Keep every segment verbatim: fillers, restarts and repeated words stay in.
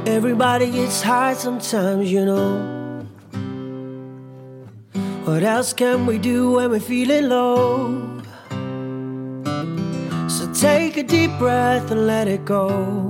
Everybody gets high sometimes, you know. What else can we do when we're feeling low? So take a deep breath and let it go.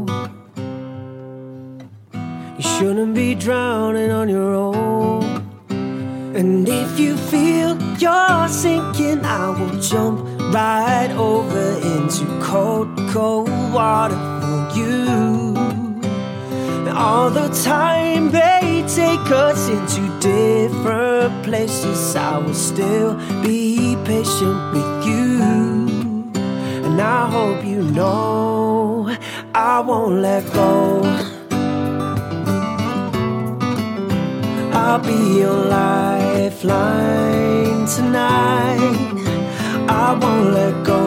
You shouldn't be drowning on your own. And if you feel you're sinking, I will jump right over into cold, cold water for you. All the time they take us into different places, I will still be patient with you. And I hope you know I won't let go. I'll be your lifeline tonight. I won't let go.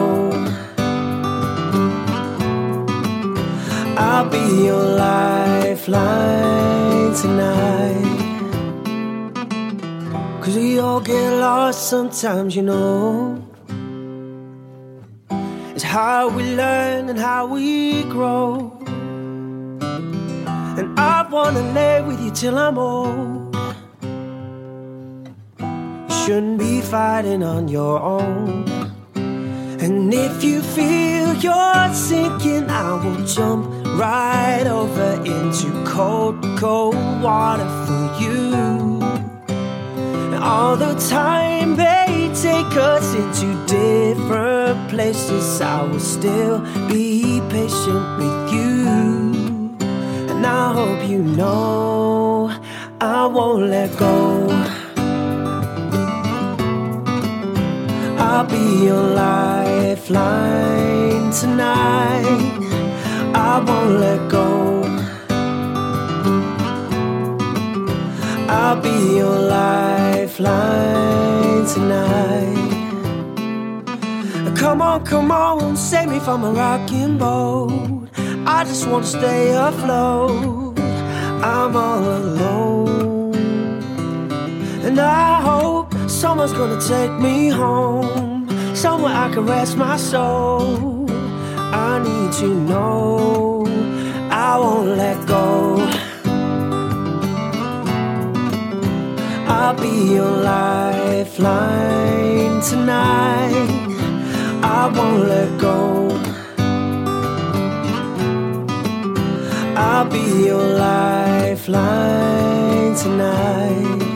I'll be your lifeline tonight. 'Cause we all get lost sometimes, you know. It's how we learn and how we grow. And I wanna lay with you till I'm old. You shouldn't be fighting on your own. And if you feel you're sinking, I will jump right over into cold, cold water for you. And all the time they take us into different places, I will still be patient with you. And I hope you know I won't let go. I'll be your lifeline tonight. I won't let go. I'll be your lifeline tonight. Come on, come on, save me from a rocking boat. I just want to stay afloat. I'm all alone. And I hope someone's gonna take me home, somewhere I can rest my soul. I need to know I won't let go. I'll be your lifeline tonight. I won't let go. I'll be your lifeline tonight.